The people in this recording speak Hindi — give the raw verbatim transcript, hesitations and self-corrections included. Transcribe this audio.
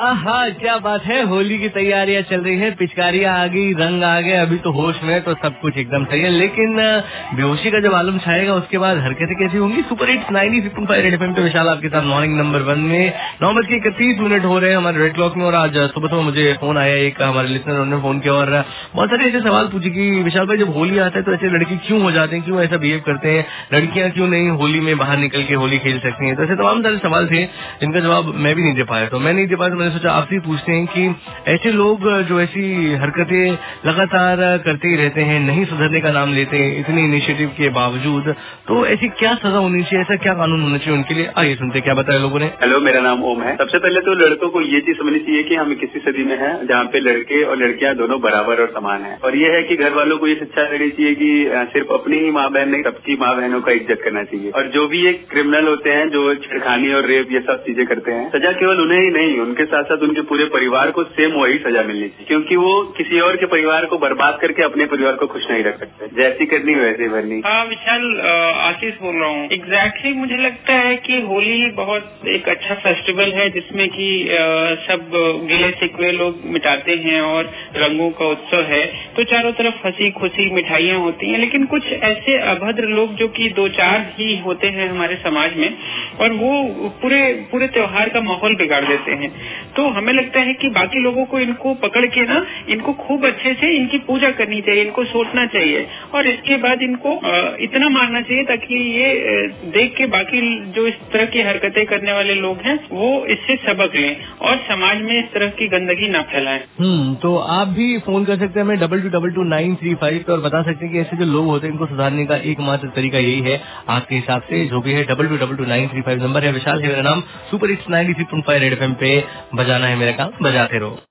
आहा, क्या बात है। होली की तैयारियां चल रही है, पिचकारियां आ गई, रंग आ गए, अभी तो होश में, तो सब कुछ एकदम सही है। लेकिन बेहोशी का जब आलम छाएगा उसके बाद हरकतें कैसी होंगी। Super hits ninety six point five Red FM पे विशाल आपके साथ मॉर्निंग नंबर वन में नौ बज के इकतीस मिनट हो रहे हैं हमारे रेड क्लॉक में। और आज सुबह सुबह मुझे फोन आया, एक हमारे लिसनर उन्होंने फोन किया और बहुत सारे ऐसे सवाल पूछे कि विशाल भाई, जब होली आता है तो ऐसे लड़के क्यों हो जाते हैं, क्यों ऐसा बिहेव करते हैं, लड़कियां क्यों नहीं होली में बाहर निकल के होली खेल सकती हैं। तो ऐसे तमाम सारे सवाल थे जिनका जवाब मैं भी नहीं दे पाया। तो मैं नहीं दे पाया तो मैंने सोचा आपसे पूछते हैं कि ऐसे लोग जो ऐसी हरकतें लगातार करते ही रहते हैं, नहीं सुधरने का नाम लेते हैं इतनी इनिशिएटिव के बावजूद, तो ऐसी क्या सजा होनी चाहिए, ऐसा क्या कानून होना चाहिए उनके लिए। आइए सुनते क्या बताया लोगों ने। हेलो, मेरा नाम ओम है। सबसे पहले तो लड़कों को ये चीज समझनी चाहिए कि हम किसी सदी में हैं जहाँ पे लड़के और लड़कियां दोनों बराबर और समान हैं। और ये है कि घर वालों को ये शिक्षा देनी चाहिए कि सिर्फ अपनी ही माँ बहन नहीं, सबकी माँ बहनों का इज्जत करना चाहिए। और जो भी ये क्रिमिनल होते हैं जो छेड़खानी और रेप ये सब चीजें करते हैं, सजा केवल उन्हें ही नहीं, उनके साथ साथ उनके पूरे परिवार को सेम वही सजा मिलनी चाहिए, क्योंकि वो किसी और के परिवार को बर्बाद करके अपने परिवार को खुश नहीं रख सकते। जैसी करनी वैसी भरनी। हाँ विशाल, आशीष बोल रहा हूँ। एग्जैक्टली मुझे लगता है कि होली बहुत एक अच्छा फेस्टिवल है जिसमें कि सब गिले शिकवे लोग मिटाते हैं और रंगों का उत्सव है। तो चारों तरफ हंसी खुशी मिठाइयाँ होती हैं, लेकिन कुछ ऐसे अभद्र लोग जो कि दो चार ही होते हैं हमारे समाज में, और वो पूरे पूरे त्योहार का माहौल बिगाड़ देते हैं। तो हमें लगता है कि बाकी लोगों को इनको पकड़ के ना, इनको खूब अच्छे से इनकी पूजा करनी चाहिए, इनको सोचना चाहिए और इसके बाद इनको इतना मारना चाहिए ताकि ये देख के बाकी जो इस तरह की हरकतें करने वाले लोग हैं वो इससे सबक लें और समाज में इस तरह की गंदगी ना फैलाएं। हम्म तो आप भी फोन कर सकते हैं हमें double two double two nine three five पे और बता सकते हैं कि ऐसे जो लोग होते हैं इनको सुधारने का एकमात्र तरीका यही है आपके हिसाब से। जो भी है double two double two nine three five number है। विशाल है मेरा नाम। Super hits ninety six point five Red FM पे बजाना है मेरा काम, बजाते रहो।